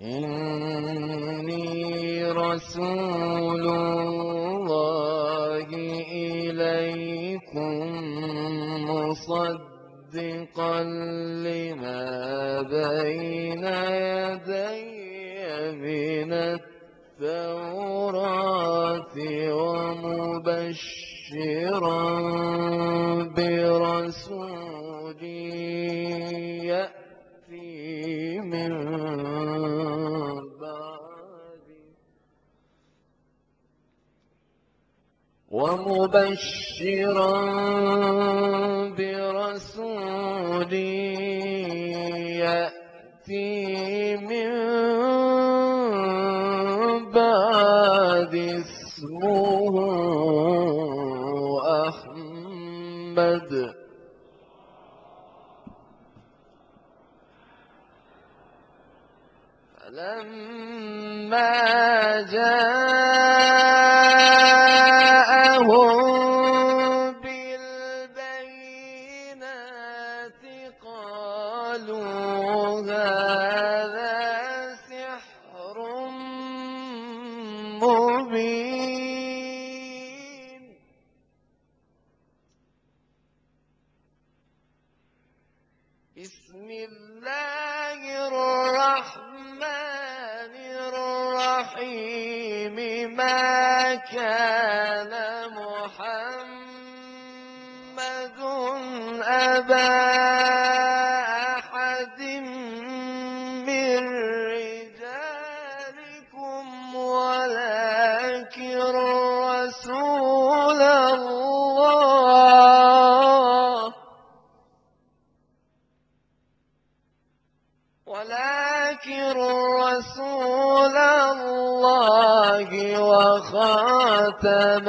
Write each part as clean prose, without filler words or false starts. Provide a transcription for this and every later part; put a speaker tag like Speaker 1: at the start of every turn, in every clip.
Speaker 1: إني رسول الله إليكم مصدقا لما بين يدي من التوراة ومبشرا برسول يأتي من بعدي اسمه أحمد. فلما جاءهم بالبينات قالوا هذا سحر مبين. بسم الله الرحمن الرحيم. ما كان محمد أبا أحد من رجالكم ولكن رسول الله وخاتم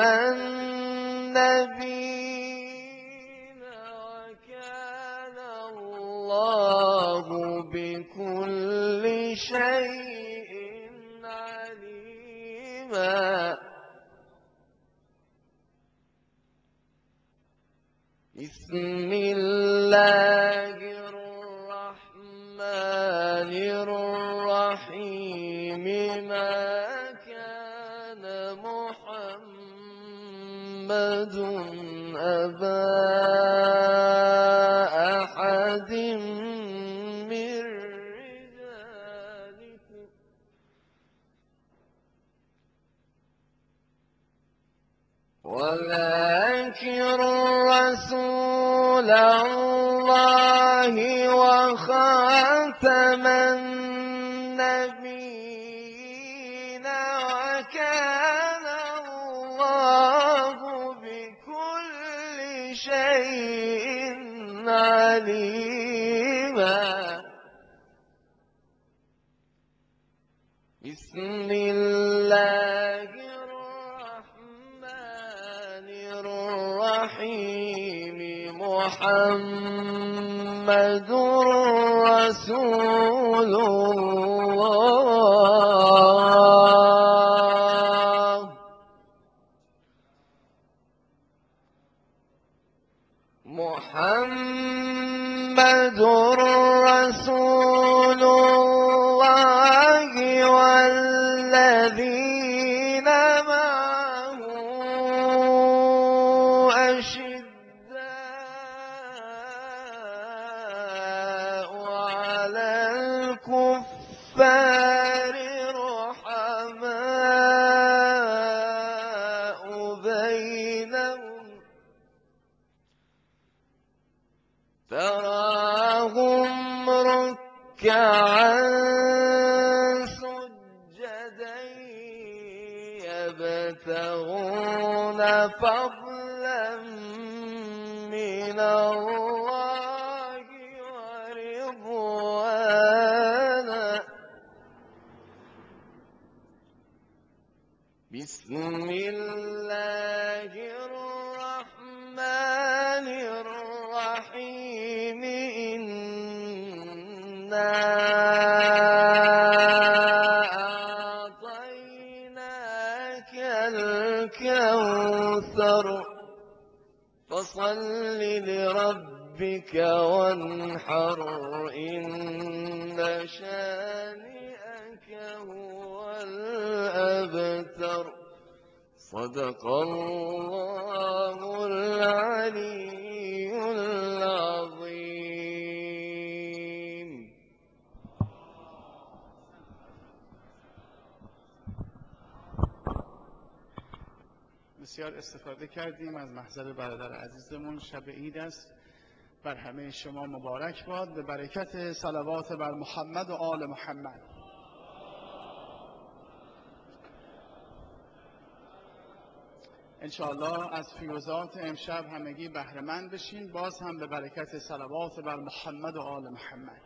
Speaker 1: النبيين وكان الله بكل شيء عليما. بسم الله الرحمن الرحيم. ما كان محمد أبا أحد من رجالكم ولكن رسول الله وخاتم النبيين وكان الله بكل شيء عليما. بسم الله الرحمن الرحيم. محمد رسول الله. محمد رسول الله والذين معه أشداء على الكفار رحماء بينهم تراهم ركعا سجدا يبتغون فضلا من الله ورضوانا. بسم الله الرحمن الرحيم. إنا أعطيناك الكوثر فصل لربك وانحر إن شانئك هو الأبتر صدق الله العلي العظيم.
Speaker 2: بسیار استفاده کردیم از محضر برادر عزیزمون. شب عید است، بر همه شما مبارک باد به برکت صلوات بر محمد و آل محمد. انشاءالله از فیوزات امشب همگی بهره مند بشین، باز هم به برکت صلوات بر محمد و آل محمد.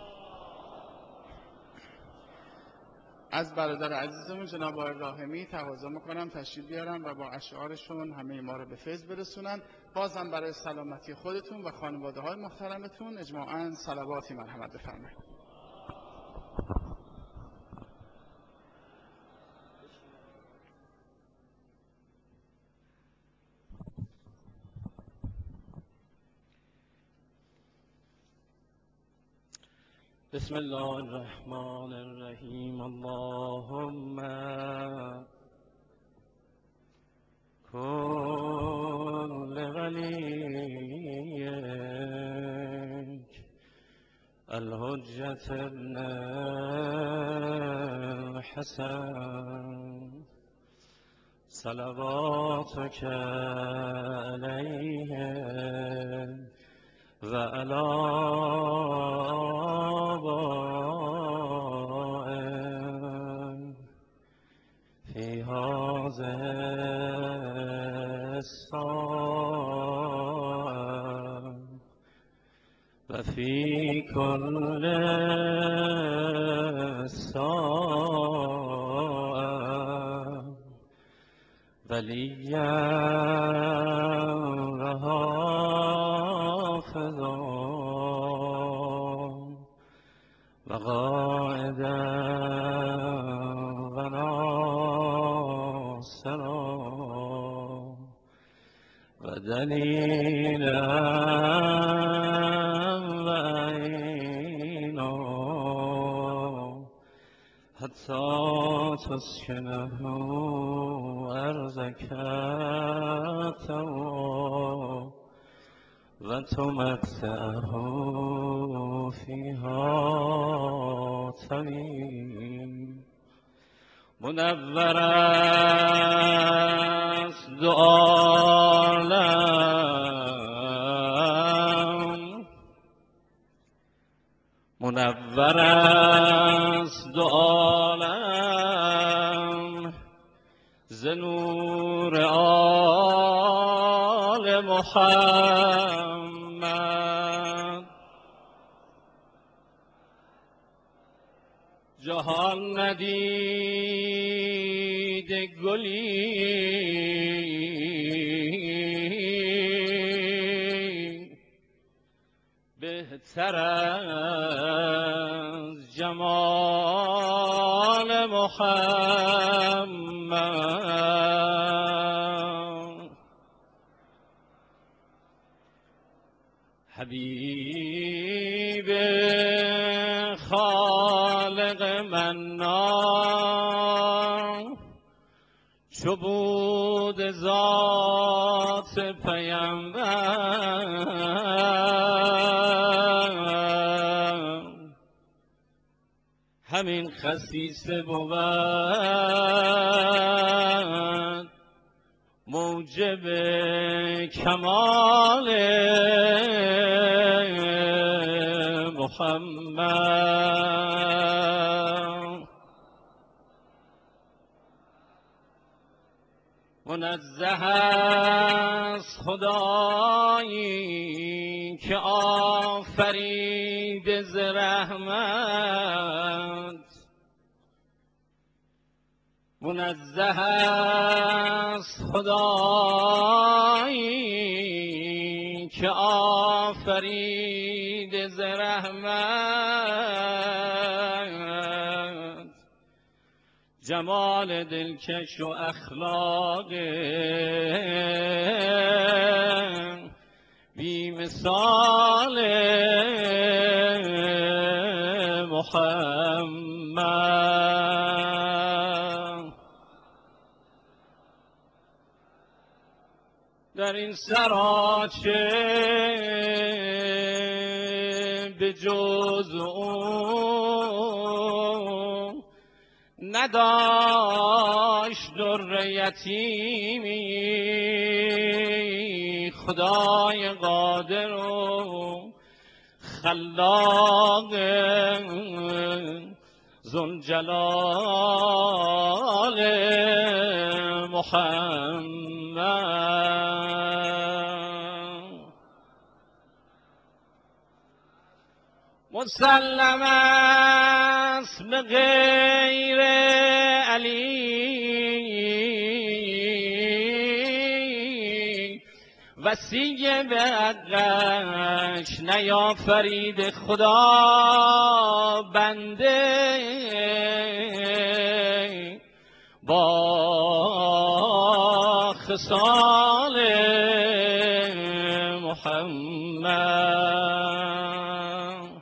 Speaker 2: از برادر عزیزمون جناب آقای راحمی تقاضا میکنم تشریف بیارن و با اشعارشون همه ما رو به فیض برسونن. بازم برای سلامتی خودتون و خانواده های محترمتون اجماعاً صلواتی مرحمت بفرمایید.
Speaker 3: بسم الله الرحمن الرحیم. اللهم کن لولیک الحجة ابن الحسن صلواتک علیه و علی آبائه فی هذه الساعة و فی کل ساعة ولیا و حافظا و قائدا و ناصرا و دلیلا و عینا حتی تسکنه ارضک و تمتعه فیها طویل. منور است دو عالم، منور است دو عالم ز نور آل محمد. جهان ندید گلی بهتر از جمال محمد. حبیب خالق منان چو بود ذات پیمبر، همین خصیصه بود موجب کمال محمد. منزه است خدایی که آفرید ز رحمت، منزه است خدایی که آفرید ز رحمت. جمال دلکش و اخلاق بی مثال محمد. در این سراچه به جز او نداشت در یتیمی، خدای قادر و خلاق ذوالجلال محمد. مسلم است به غیر علی، وصی به حقش نیافرید خدا بنده با خصال محمد.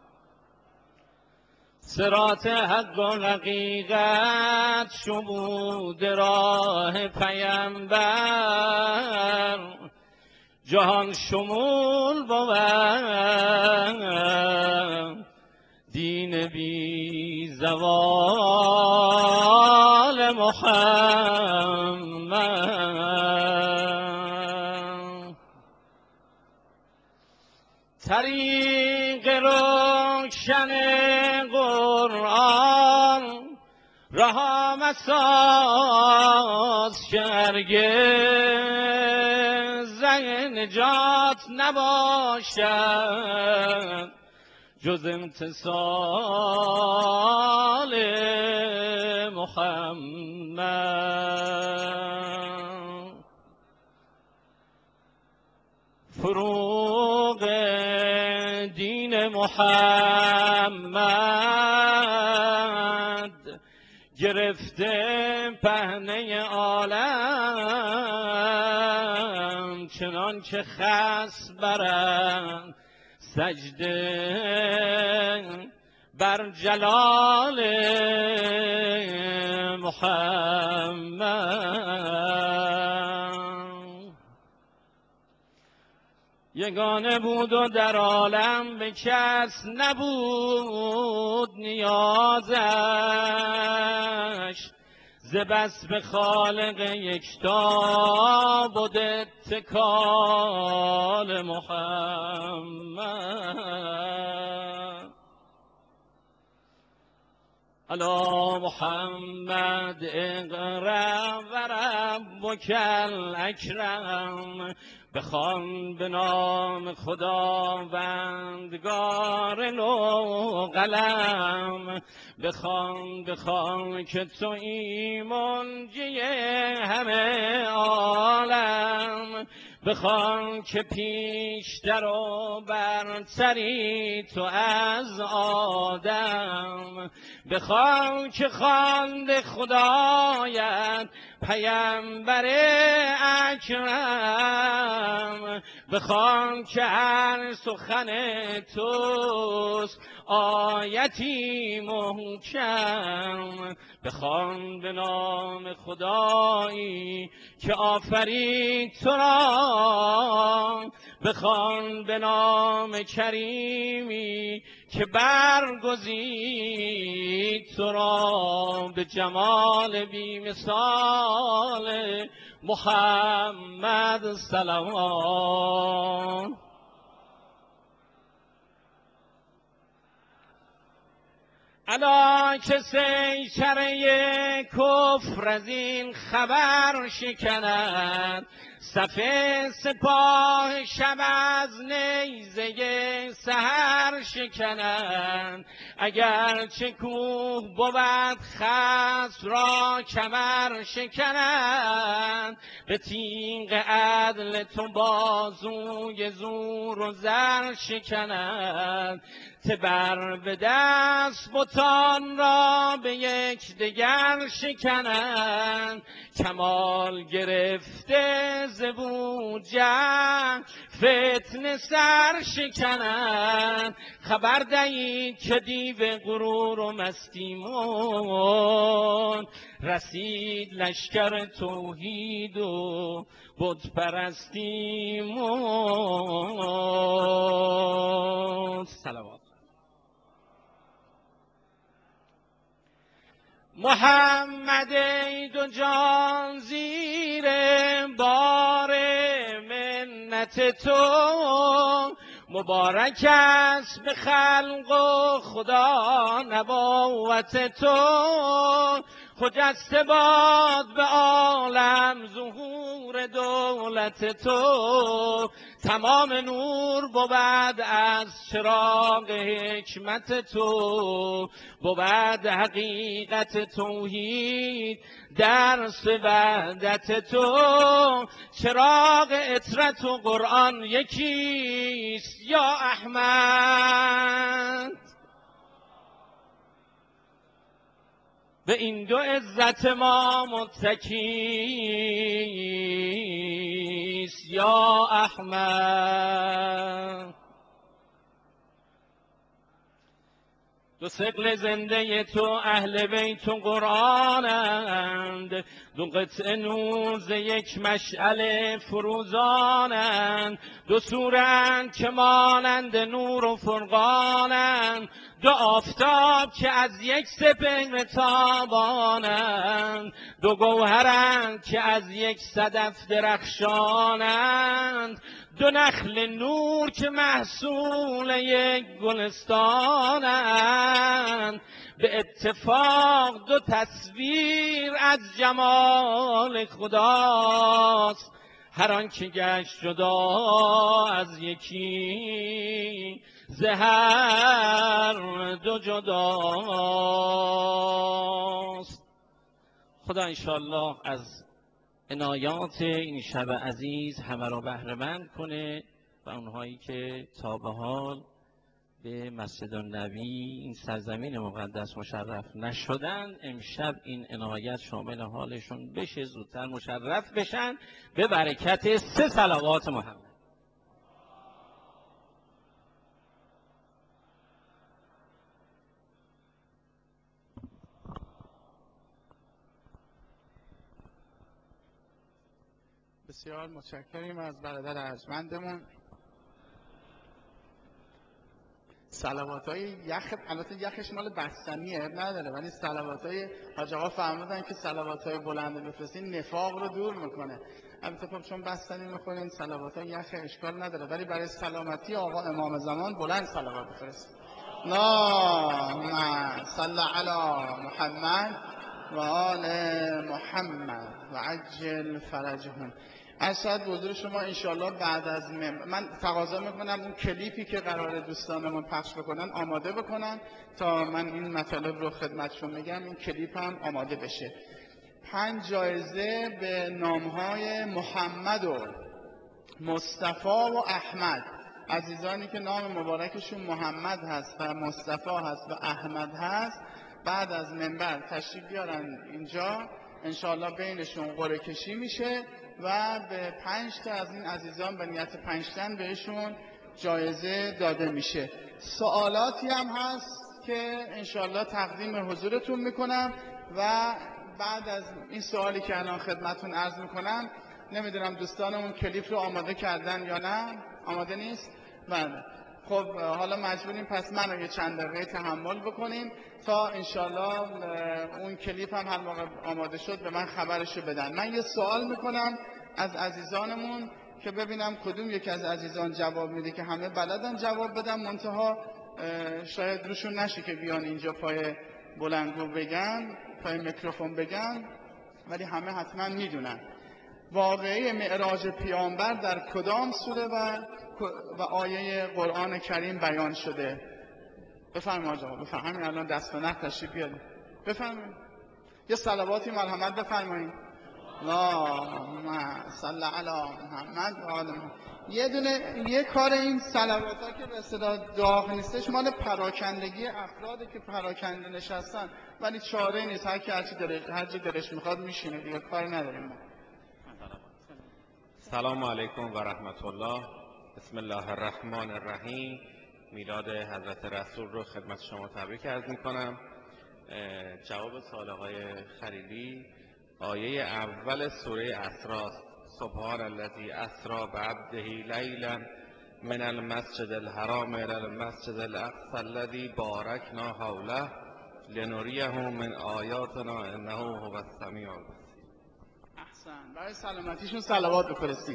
Speaker 3: صراط حق و حقیقت شمود راه پیمبر، جهان شمول بود دین بی زوال محمد. طریق روشن قرآن رها مساز که هرگز ره نجات نباشد جز امتثال محمد. فروغ دین محمد گرفته پهنه عالم، چنان که خس برند سجده بر جلال محمد. یگانه بود و در عالم به کس نبود نیازش، ز بس به خالق یکتا بود اتکال محمد. علی محمد اقرأ و ربک الاکرم، بخوان به نام خداوندگار نو قلم. بخوان که تویی منجی همه عالم، بخوان که پیشتر و برتری تو از آدم. بخوان که خواند خدایت پیامبر اکرم، بخوان که هر سخن توست آیتی محکم. بخوان به نام خدایی که آفرید تو را، بخوان به نام کریمی که برگزید تو را، به جمال بی مثال محمد صلوات. الا که سیطره کفر از این خبر شکند، صف سپاه شب از نیزه سحر شکنند. اگر چه کوه بود خصم را کمر شکنند، به تیغ عدل تو بازوی زور و زر شکنند. تبر به دست بتان را به یک دگر شکنند، کمال گرفته ز بوجهل فتنه سر شکنند. خبر دهید که دیو غرور و مستیمون، رسید لشکر توحید و بت پرستیم و صلوات. محمد ای دو جان زیر بار منت تو، مبارک است به خلق و خدا نبوت تو. خجسته باد به عالم ظهور دولت تو، تمام نور بود از چراغ حکمت تو. بود حقیقت توحید درس وحدت تو، چراغ اطرت و قرآن یکیست یا احمد. به این دو عزت ما متکیست یا احمد. دو ثقل زنده تو اهل بیت و قرآنند، دو قطع نور ز یک مشعل فروزانند. دو سورند که مانند نور و فرقانند، دو آفتاب که از یک سپهر تابانند. دو گوهرند که از یک صدف درخشانند، دو نخل نور که محصول یک گلستانند. به اتفاق دو تصویر از جمال خداست، هر آن که گشت جدا از یکی ز هر دو جداست. خدا انشاءالله از عنایات این شب عزیز همه را بهره‌مند کنه و اونهایی که تا به حال به مسجد النبی این سرزمین مقدس مشرف نشدن، امشب این عنایت شامل حالشون بشه، زودتر مشرف بشن به برکت 3 صلوات محمد.
Speaker 2: بسیار متشکریم از برادر ارجمندمون. صلوات‌های یخ، البته یخش مال بستنیه نداره، ولی صلوات‌های حاج آقا فرمودن که صلوات‌های بلند بفرستین نفاق رو دور میکنه. البته خب چون بستنی میخورین صلوات‌های یخ اشکال نداره، ولی برای سلامتی آقا امام زمان بلند صلوات بفرستین. اللهم صل علی محمد و آل محمد و عجل فرجهم. اسد حضور شما انشالله بعد از من تقاضا میکنم اون کلیپی که قرار دوستانمون پخش بکنن آماده بکنن تا من این مطالب رو خدمتشون میگم. این کلیپ هم آماده بشه. 5 جایزه به نامهای محمد و مصطفی و احمد. عزیزانی که نام مبارکشون محمد هست و مصطفی هست و احمد هست، بعد از منبر تشریف بیارن اینجا، انشاءالله بینشون قرعه کشی میشه و به 5 تا از این عزیزان به نیت 5 تن بهشون جایزه داده میشه. سوالاتی هم هست که انشاءالله تقدیم حضورتون میکنم و بعد از این سوالی که الان خدمتون عرض میکنم، نمیدونم دوستانمون کلیپ رو آماده کردن یا نه. آماده نیست؟ بله. خب حالا مجبوریم پس منو یه چند دقیقه تحمل بکنیم تا انشالله اون کلیپ هم هر موقع آماده شد به من خبرشو بدن. من یه سوال میکنم از عزیزانمون که ببینم کدوم یکی از عزیزان جواب میده که همه بلدن جواب بدن، منتها شاید روشون نشه که بیان اینجا پای بلندگو بگن، پای میکروفون بگن، ولی همه حتما میدونن. واقعه معراج پیامبر در کدام سوره و آیه قرآن کریم بیان شده؟ بفرمایید آقا، بفرمایید. همین الان دست به نخ تشریف بیارید. بفرمایید. یه صلواتی مرحمت بفرمایید. اللهم صل علی محمد و آل محمد. یه کار این صلوات‌ها که به اصطلاح داغ نیستش، مال پراکندگی افرادی که پراکنده نشستن، ولی چاره نیست، هر کی هر چی دلش میخواد میشینه دیگه، کاری نداریم ما.
Speaker 4: سلام علیکم و رحمت الله. بسم الله الرحمن الرحیم. میلاد حضرت رسول رو خدمت شما تبریک عرض میکنم. جواب سوال آقای خلیلی، آیه اول سوره اسراء سبحان الذي اسرا بعبده لیلا من المسجد الحرام الى المسجد الاقصى الذي بارکنا حوله لنریه من آیاتنا انه هو السمیع البصیر.
Speaker 2: احسن. برای سلامتیشون صلوات بفرستید.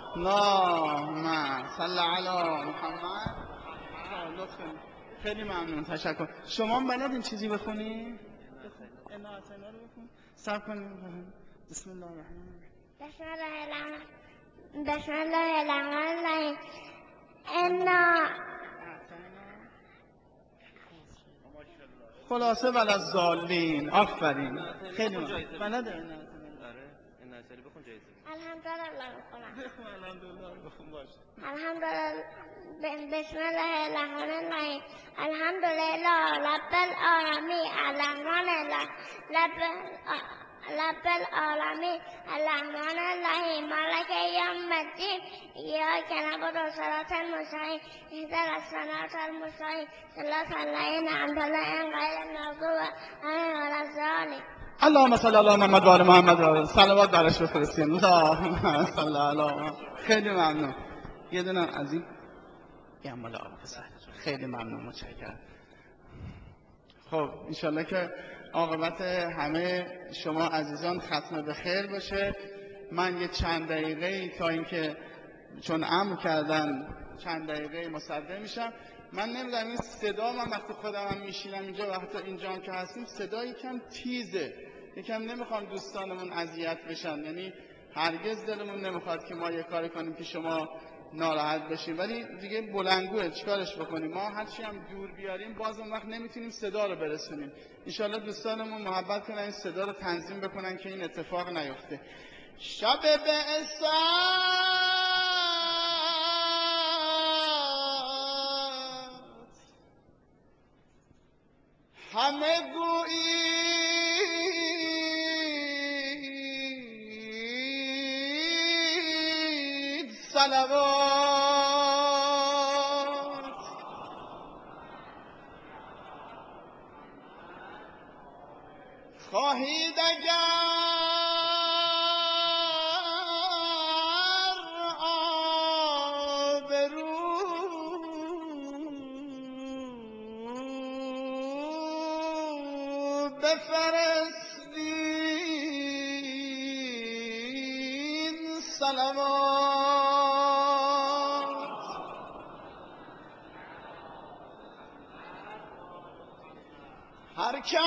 Speaker 2: اللهم صل علی محمد. لطفا خیلی ممنون، تشکر. شما هم بلدین چیزی بخونی؟ انا اعطینا رو بخون. صبر کنیم. بسم الله الرحمن الرحیم.
Speaker 5: بسم الله الرحمن الرحیم. انا
Speaker 2: خلاصه ولی الضالین. آفرین. خیلی ممنون. بلده
Speaker 1: آره این نشری بخون جایزه.
Speaker 5: الحمدلله بخونم.
Speaker 2: بخون الحمدلله بخون باشه.
Speaker 5: الحمدلله. بسم الله الرحمن الرحیم. الحمدلله رب العالمین الرحمن الرحیم رب العالمین الرحمن الرحیم مالک یوم الدین ایاک نعبد و صراط المستقیم اهدنا الصراط المستقیم صراط الذین انعمت علیهم غیر المغضوب علیهم ولا الضالین.
Speaker 2: اللهم صل علی محمد و آل محمد و صلوات براش بفرستین. اللهم صل علی محمد. خیلی ممنون. یه دونه از این گمال آب بزن. خیلی ممنون، متشکرم. خب انشالله که عاقبت همه شما عزیزان ختم به خیر باشه. من یه چند دقیقه تا اینکه چون امر کردن چند دقیقه مصدق میشم. من نمیدونم این صدا، من وقتی خودم هم میشینم اینجا و حتی اینجا هم که هستیم صدا یکم تیزه، یکم نمیخوام دوستانمون اذیت بشن، یعنی هرگز دلمون نمیخواد که ما یه کاری کنیم که شما ناراحت بشیم، ولی دیگه بلندگوه چیکارش بکنیم. ما هرچی هم دور بیاریم باز اون وقت نمیتونیم صدا رو برسونیم. انشالله دوستانمون محبت کنن این صدا رو تنظیم بکنن که این اتفاق نیفته. شب بعثت همه گویید صلوات، خواهید اگر بفرستین صلوات، هر کس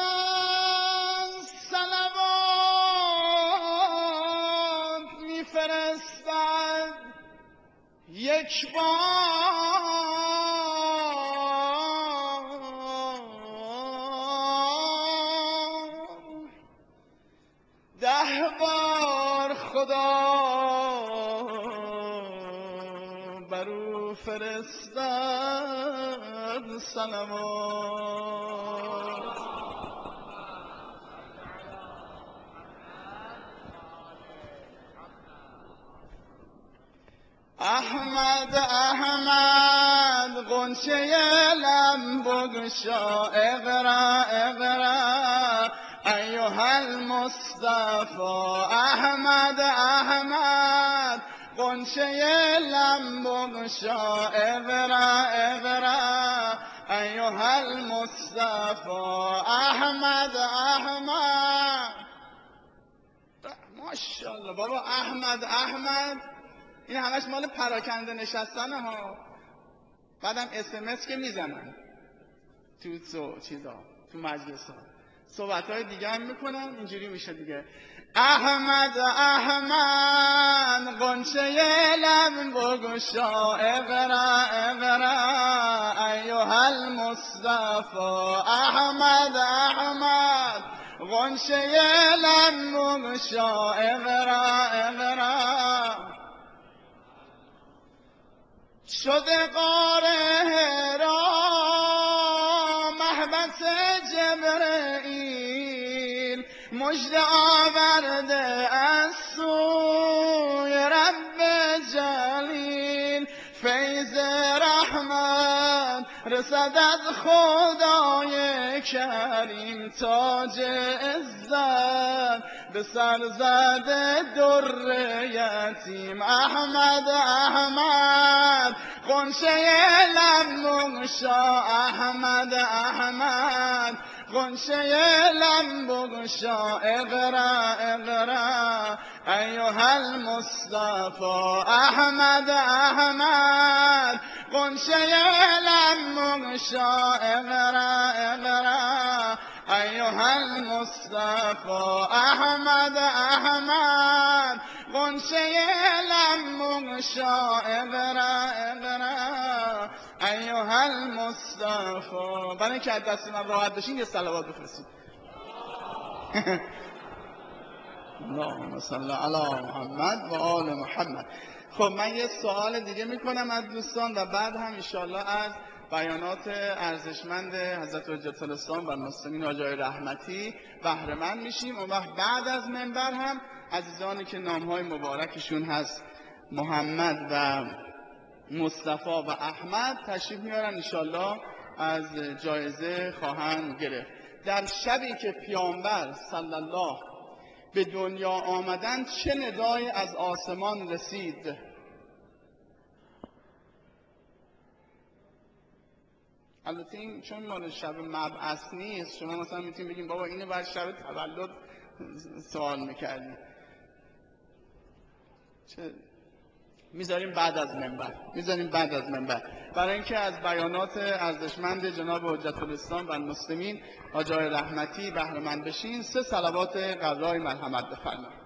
Speaker 2: صلوات میفرستد یک بار 10 بار خدا بر او فرستد صلوات. احمد احمد غنچه لب بگشا، اقرا اقرا ایها المصطفى. احمد احمد غنچه لب بگشا، اقرا اقرا ایها المصطفى. احمد احمد. ماشاءالله بابا، احمد احمد این همش مال پراکنده نشستنه ها. بعدم SMS که میزنن تو چیزا، تو مجلس ها صحبت های دیگه هم میکنن، اینجوری میشه دیگه. احمد احمد غنچه لب بگشا، اقرا اقرا ایها المصطفى. احمد احمد غنچه لب بگشا، اقرا اقرا شده غار حرا محبت جبرئیل، مژده آورده از سوی رب جلیل. فیض رحمت رسد از خدای کریم، تاج عزت به سر زده در یتیم احمد احمد غنچه لب بگشا احمد احمد غنچه لب بگشا اقرا اقرا ایها المصطفى احمد احمد غنچه لب بگشا اقرا اقرا ایها المصطفى احمد احمد غنچه لب بگشا اقرا اقرا ایها المصطفى. برای اینکه از دست من راحت بشین یه صلوات بفرستید. اللهم صل علی محمد و آل محمد. خب من یه سوال دیگه میکنم از دوستان و بعد هم انشاءالله از بیانات ارزشمند حضرت حجت الاسلام و المسلمین آقای رحمتی بهره مند میشیم. اون وقت بعد از منبر هم عزیزانی که نامهای مبارکشون هست محمد و مصطفی و احمد تشریف میارن انشاءالله از جایزه خواهند گرفت. در شبی که پیامبر صلی الله به دنیا آمدن چه ندایی از آسمان رسید؟ البته این چون مال شب مبعث نیست، شما مثلا میتونید بگیم بابا اینو بعد شب تولد سوال میکردیم. چه میذاریم بعد از منبر برای اینکه از بیانات ارزشمند جناب حجت الاسلام و المسلمین آقای رحمتی بهره مند بشین. 3 صلوات قرای مرحمت بفرمایید.